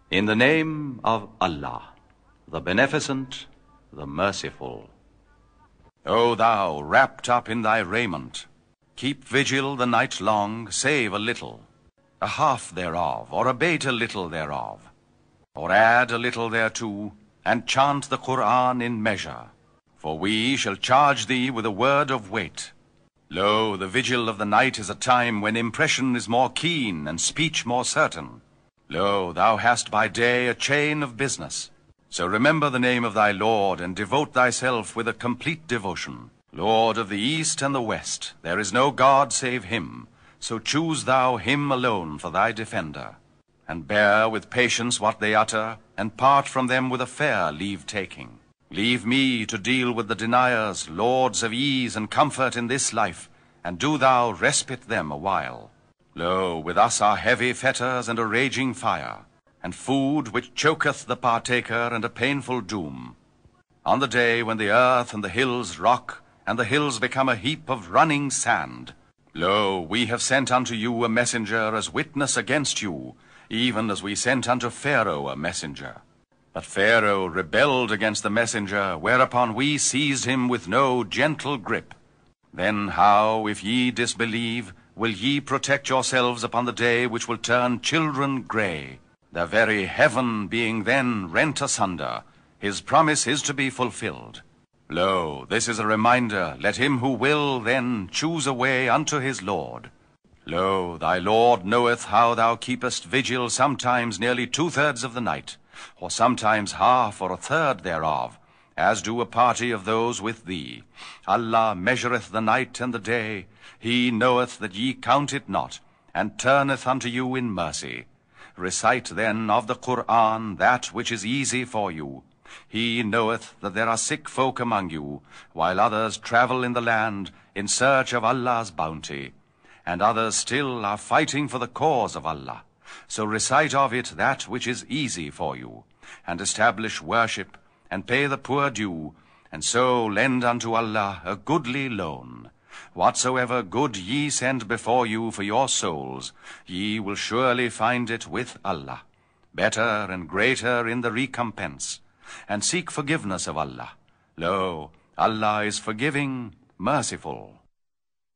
In the name of Allah, the Beneficent, the Merciful. O thou, wrapped up in thy raiment, keep vigil the night long, save a little, a half thereof, or abate a little thereof, or add a little thereto, and chant the Qur'an in measure. For we shall charge thee with a word of weight. Lo, the vigil of the night is a time when impression is more keen and speech more certain. Lo, thou hast by day a chain of business. So remember the name of thy Lord, and devote thyself with a complete devotion. Lord of the East and the West, there is no God save him. So choose thou him alone for thy defender. And bear with patience what they utter, and part from them with a fair leave-taking. Leave me to deal with the deniers, lords of ease and comfort in this life, and do thou respite them a while. Lo, with us are heavy fetters and a raging fire, and food which choketh the partaker, and a painful doom. On the day when the earth and the hills rock, and the hills become a heap of running sand, lo, we have sent unto you a messenger as witness against you, even as we sent unto Pharaoh a messenger. But Pharaoh rebelled against the messenger, whereupon we seized him with no gentle grip. Then how, if ye disbelieve, will ye protect yourselves upon the day which will turn children grey? The very heaven being then rent asunder, his promise is to be fulfilled. Lo, this is a reminder, let him who will then choose a way unto his Lord. Lo, thy Lord knoweth how thou keepest vigil sometimes nearly 2/3 of the night, or sometimes half or a third thereof, as do a party of those with thee. Allah measureth the night and the day, he knoweth that ye count it not, and turneth unto you in mercy. Recite then of the Qur'an that which is easy for you. He knoweth that there are sick folk among you, while others travel in the land in search of Allah's bounty, and others still are fighting for the cause of Allah. So recite of it that which is easy for you, and establish worship, and pay the poor due, and so lend unto Allah a goodly loan. Whatsoever good ye send before you for your souls, ye will surely find it with Allah, better and greater in the recompense. And seek forgiveness of Allah. Lo, Allah is forgiving, merciful.